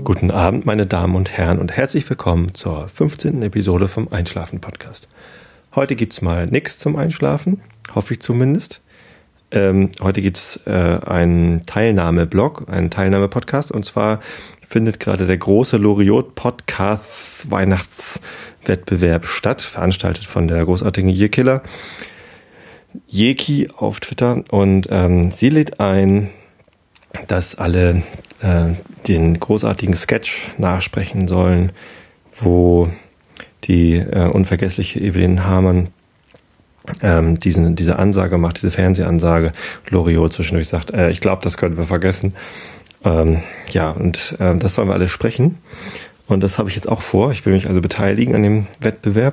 Guten Abend, meine Damen und Herren, und herzlich willkommen zur 15. Episode vom Einschlafen-Podcast. Heute gibt's mal nichts zum Einschlafen, hoffe ich zumindest. Heute gibt's einen Teilnahme-Blog, einen Teilnahme-Podcast, und zwar findet gerade der große Loriot-Podcast-Weihnachtswettbewerb statt, veranstaltet von der großartigen Yearkiller, Yeki auf Twitter, und sie lädt ein, dass alle den großartigen Sketch nachsprechen sollen, wo die unvergessliche Evelyn Hamann diese Ansage macht, diese Fernsehansage. Loriot zwischendurch sagt, ich glaube, das können wir vergessen. Das sollen wir alle sprechen. Und das habe ich jetzt auch vor. Ich will mich also beteiligen an dem Wettbewerb,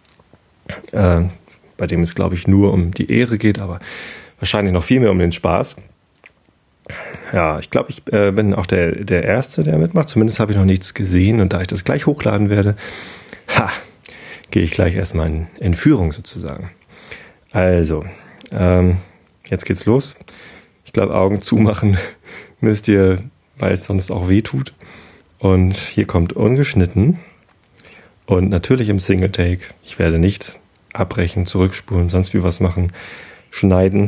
bei dem es, glaube ich, nur um die Ehre geht, aber wahrscheinlich noch viel mehr um den Spaß. Ja, ich glaube, ich bin auch der Erste, der mitmacht. Zumindest habe ich noch nichts gesehen, und da ich das gleich hochladen werde, gehe ich gleich erstmal in Führung sozusagen. Also, jetzt geht's los. Ich glaube, Augen zumachen müsst ihr, weil es sonst auch weh tut. Und hier kommt ungeschnitten und natürlich im Single-Take. Ich werde nicht abbrechen, zurückspulen, sonst wie was machen, schneiden.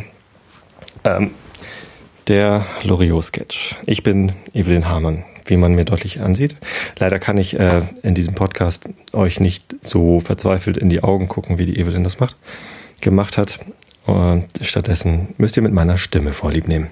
Der Loriot-Sketch. Ich bin Evelyn Hamann, wie man mir deutlich ansieht. Leider kann ich in diesem Podcast euch nicht so verzweifelt in die Augen gucken, wie die Evelyn das gemacht hat. Und stattdessen müsst ihr mit meiner Stimme Vorlieb nehmen.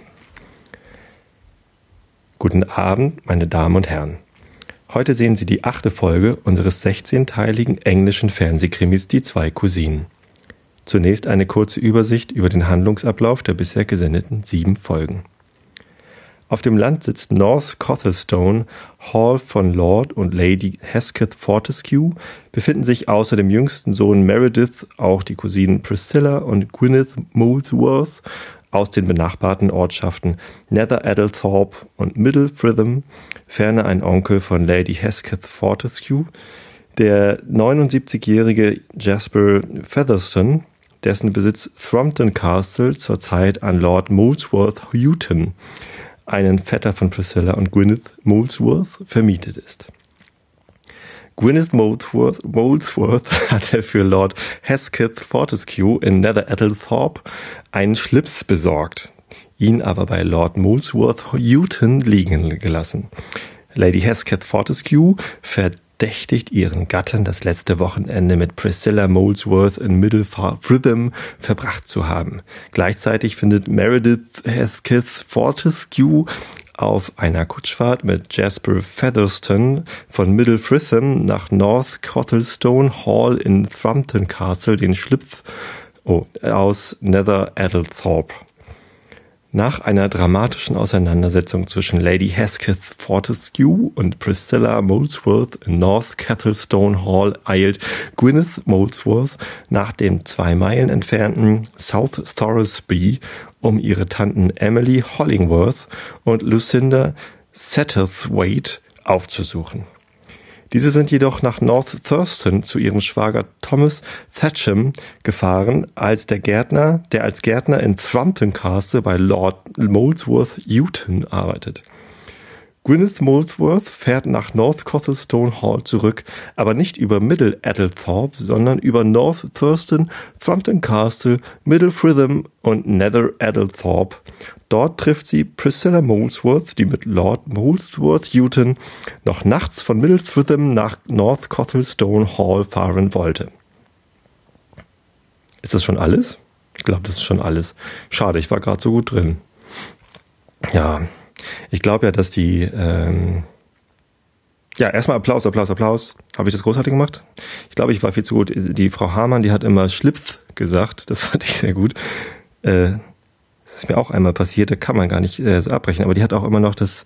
Guten Abend, meine Damen und Herren. Heute sehen Sie die 8. Folge unseres 16-teiligen englischen Fernsehkrimis Die zwei Cousinen. Zunächst eine kurze Übersicht über den Handlungsablauf der bisher gesendeten 7 Folgen. Auf dem Land sitzt North Cothelstone, Hall von Lord und Lady Hesketh Fortescue, befinden sich außer dem jüngsten Sohn Meredith auch die Cousinen Priscilla und Gwyneth Molesworth aus den benachbarten Ortschaften Nether Adderthorpe und Middle Fritham, ferner ein Onkel von Lady Hesketh Fortescue, der 79-jährige Jasper Featherston, dessen Besitz Thrompton Castle zurzeit an Lord Molesworth Houghton, einen Vetter von Priscilla und Gwyneth Molesworth, vermietet ist. Gwyneth Molesworth hatte für Lord Hesketh Fortescue in Nether Adderthorpe einen Schlips besorgt, ihn aber bei Lord Molesworth Houghton liegen gelassen. Lady Hesketh Fortescue verdächtigt ihren Gatten, das letzte Wochenende mit Priscilla Molesworth in Middle Fritham verbracht zu haben. Gleichzeitig findet Meredith Hesketh Fortescue auf einer Kutschfahrt mit Jasper Featherston von Middle Fritham nach North Cothelstone Hall in Thrompton Castle den Schlips aus Nether Adderthorpe. Nach einer dramatischen Auseinandersetzung zwischen Lady Hesketh Fortescue und Priscilla Molesworth in North Cothelstone Hall eilt Gwyneth Molesworth nach dem 2 Meilen entfernten South Thoresby, um ihre Tanten Emily Hollingworth und Lucinda Satterthwaite aufzusuchen. Diese sind jedoch nach North Thurston zu ihrem Schwager Thomas Thatcham gefahren, der als Gärtner in Thrompton Castle bei Lord Molesworth Houghton arbeitet. Gwyneth Molesworth fährt nach North Cothelstone Hall zurück, aber nicht über Middle Adderthorpe, sondern über North Thurston, Thrompton Castle, Middle Fritham und Nether Adderthorpe. Dort trifft sie Priscilla Molesworth, die mit Lord Molesworth Houghton noch nachts von Middle Fritham nach North Cothelstone Hall fahren wollte. Ist das schon alles? Ich glaube, das ist schon alles. Schade, ich war gerade so gut drin. Ja, ich glaube ja, dass die... erstmal Applaus. Habe ich das großartig gemacht? Ich glaube, ich war viel zu gut. Die Frau Hamann, die hat immer Schlipf gesagt. Das fand ich sehr gut. Das ist mir auch einmal passiert, da kann man gar nicht so abbrechen. Aber die hat auch immer noch das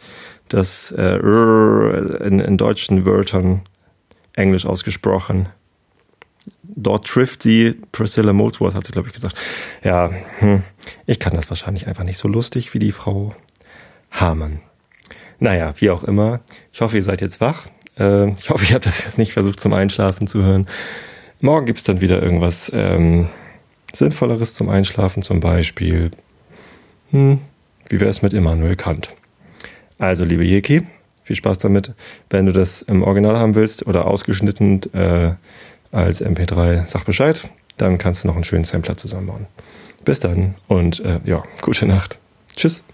in deutschen Wörtern Englisch ausgesprochen. Dort trifft sie Priscilla Molesworth, hat sie, glaube ich, gesagt. Ja, ich kann das wahrscheinlich einfach nicht so lustig wie die Frau Hamann. Naja, wie auch immer. Ich hoffe, ihr seid jetzt wach. Ich hoffe, ihr habt das jetzt nicht versucht zum Einschlafen zu hören. Morgen gibt es dann wieder irgendwas Sinnvolleres zum Einschlafen, zum Beispiel, wie wäre es mit Immanuel Kant? Also, liebe Yeki, Viel Spaß damit. Wenn du das im Original haben willst oder ausgeschnitten als MP3, sag Bescheid. Dann kannst du noch einen schönen Sampler zusammenbauen. Bis dann und gute Nacht. Tschüss.